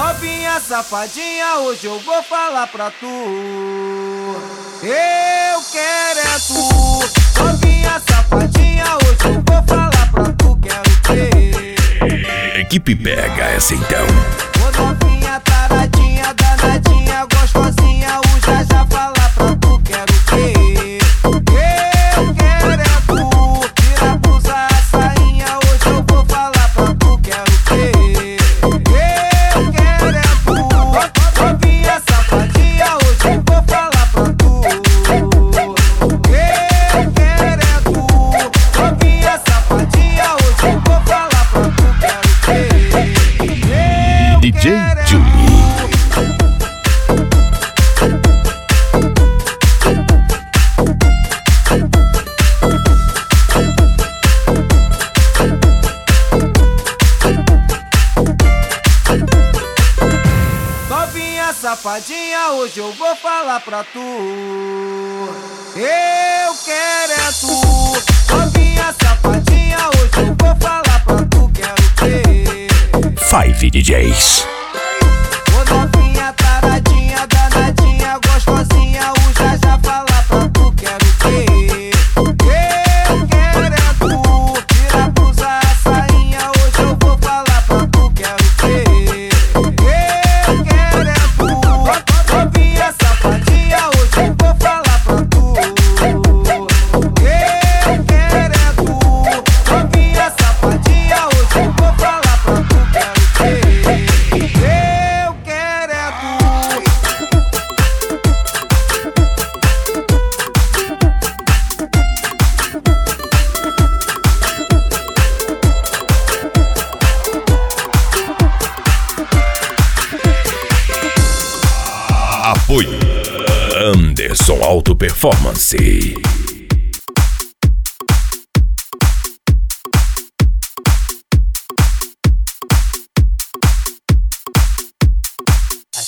Novinha safadinha, hoje eu vou falar pra tu. Eu quero é tu. Novinha safadinha, hoje eu vou falar pra tu. Quero ter. Equipe pega essa então. Ô novinha taradinha, danadinha, gostosinha, o já falar pra tu. Quero ter. Eu quero é tu. Tira a blusa, a sainha, hoje eu vou falar pra tu. Quero ter. Eu quero é tu. Novinha safadinha, hoje eu vou falar pra tu. Eu quero é tu. Novinha safadinha, hoje eu vou falar pra tu. Quero ter. DJ Julie. Novinha safadinha, hoje eu vou falar pra tu. Eu quero é tu. Novinha safadinha, hoje eu vou falar pra tu. Quero ter. 5 DJs. Ô novinha taradinha, danadinha, gostosinha, o já falar pra tu. Quero ter. Eu quero é tu. Tira a blusa, a sainha, hoje eu vou falar pra tu. Quero ter. Eu quero é tu. Novinha safadinha, hoje eu vou falar pra tu. Eu quero é tu. Novinha safadinha, hoje eu vou falar pra tu. Quero ter. Eu quero é tu. Apoio Anderson Auto Performance.